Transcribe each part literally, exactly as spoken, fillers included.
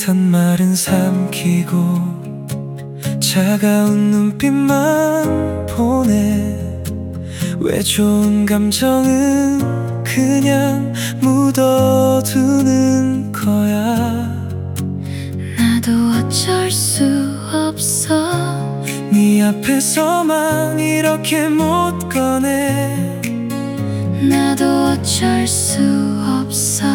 말은 삼키고 차가운 눈빛만 보내. 왜 좋은 감정은 그냥 묻어두는 거야. 나도 어쩔 수 없어. 네 앞에서만 이렇게 못 꺼내. 나도 어쩔 수 없어.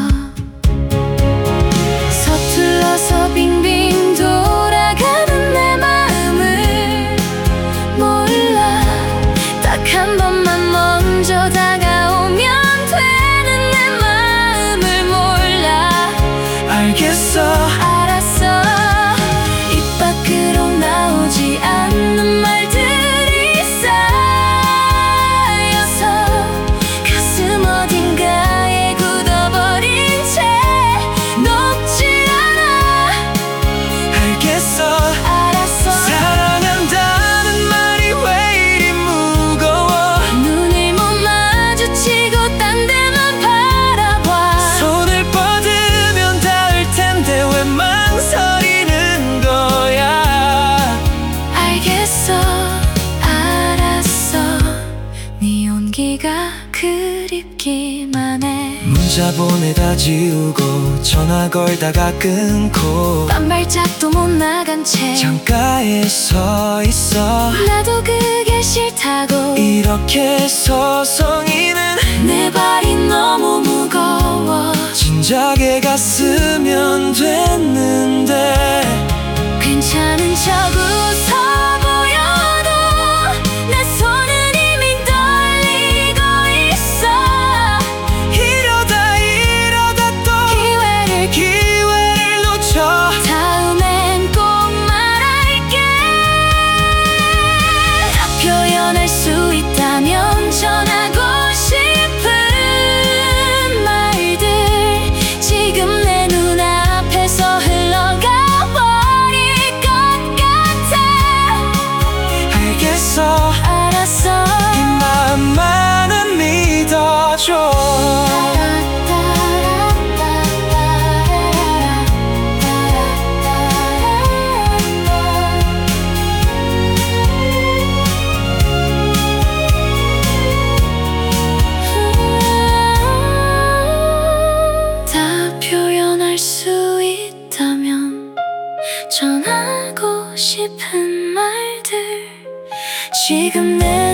서툴러서 빙빙 돌아가는 내 마음을 몰라. 딱 한 번만 먼저 다가오면 되는 내 마음을 몰라. 알겠어. 알았어. 입 밖으로 나오지 않는 말들이 쌓여서 가슴 어딘가에 굳어버린 채 녹지 않아. 알겠어. 알았어. 사랑한다는 말이 왜 이리 무거워. 눈을 못 마주치고 딴 데만 바라봐. 손을 뻗으면 닿을 텐데 왜 망설이는 거야. 알겠어. 알았어. 네 온기가 그립기만 해. 문자 보내다 지우고 전화 걸다가 끊고 한 발짝도 못 나간 채 창가에 서 있어. 나도 그게 싫다고. 이렇게 서성이는 내 발이 너무 무거워. 진작에 갔으면 됐는데. 괜찮은 척 웃어 보여도 내 손은 이미 떨리고 있어. 이러다 이러다 또 기회를 기회를 놓쳐. 다음엔 꼭 말할게. 다 표현할 수 있다면 전하고 싶은 말들 지금 내 눈앞에서 흘러가 버릴 것 같아. 알겠어. 알았어. 이 마음만은 믿어줘. 다 표현할 수 있다면 전하고 싶은 말들 지금 내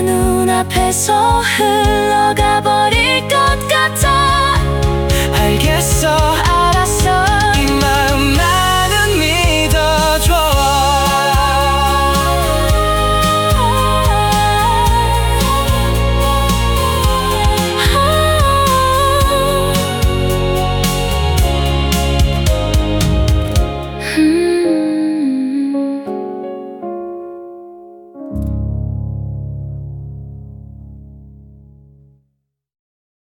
눈앞에서 흘러가 버릴 것 같아. 알겠어.